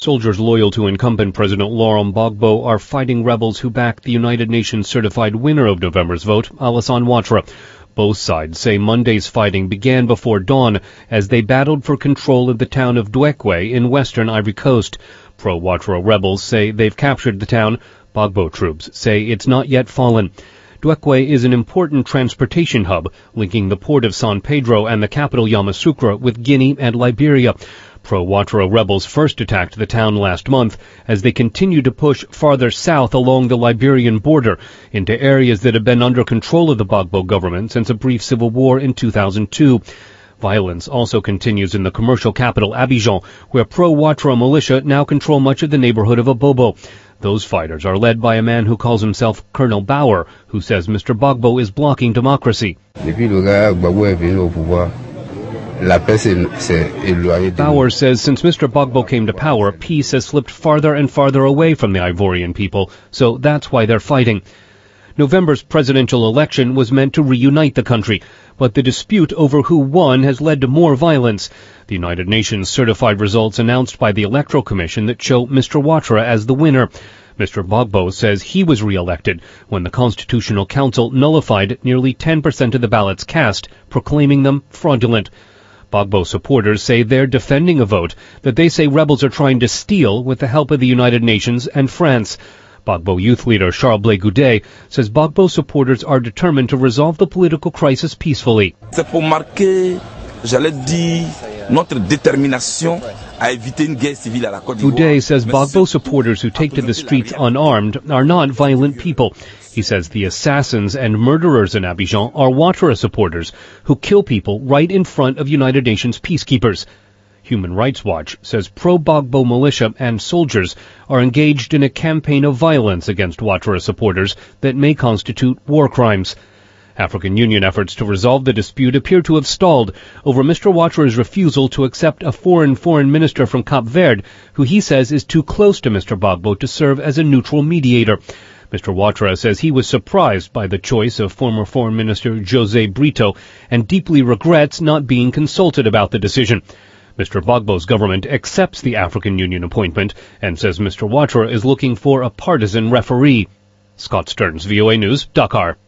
Soldiers loyal to incumbent President Laurent Gbagbo are fighting rebels who back the United Nations certified winner of November's vote, Alassane Ouattara. Both sides say Monday's fighting began before dawn as they battled for control of the town of Douekwe in western Ivory Coast. Pro-Ouattara rebels say they've captured the town. Gbagbo troops say it's not yet fallen. Douekwe is an important transportation hub linking the port of San Pedro and the capital Yamoussoukro with Guinea and Liberia. Pro-Ouattara rebels first attacked the town last month as they continue to push farther south along the Liberian border into areas that have been under control of the Gbagbo government since a brief civil war in 2002. Violence also continues in the commercial capital Abidjan, where pro-Ouattara militia now control much of the neighborhood of Abobo. Those fighters are led by a man who calls himself Colonel Bauer, who says Mr. Gbagbo is blocking democracy. Bauer says since Mr. Gbagbo came to power, peace has slipped farther and farther away from the Ivorian people, so that's why they're fighting. November's presidential election was meant to reunite the country, but the dispute over who won has led to more violence. The United Nations certified results announced by the Electoral Commission that show Mr. Ouattara as the winner. Mr. Gbagbo says he was re-elected when the Constitutional Council nullified nearly 10% of the ballots cast, proclaiming them fraudulent. Gbagbo supporters say they're defending a vote that they say rebels are trying to steal with the help of the United Nations and France. Gbagbo youth leader Charles Blé Goudé says Gbagbo supporters are determined to resolve the political crisis peacefully. C'est pour marquer, j'allais dire, notre détermination à éviter une guerre civile à la Côte d'Ivoire. Goudé says Gbagbo supporters who take to the streets unarmed are not violent people. He says the assassins and murderers in Abidjan are Ouattara supporters who kill people right in front of United Nations peacekeepers. Human Rights Watch says pro-Gbagbo militia and soldiers are engaged in a campaign of violence against Ouattara supporters that may constitute war crimes. African Union efforts to resolve the dispute appear to have stalled over Mr. Ouattara's refusal to accept a foreign minister from Cape Verde, who he says is too close to Mr. Gbagbo to serve as a neutral mediator. Mr. Ouattara says he was surprised by the choice of former Foreign Minister José Brito and deeply regrets not being consulted about the decision. Mr. Gbagbo's government accepts the African Union appointment and says Mr. Ouattara is looking for a partisan referee. Scott Stearns, VOA News, Dakar.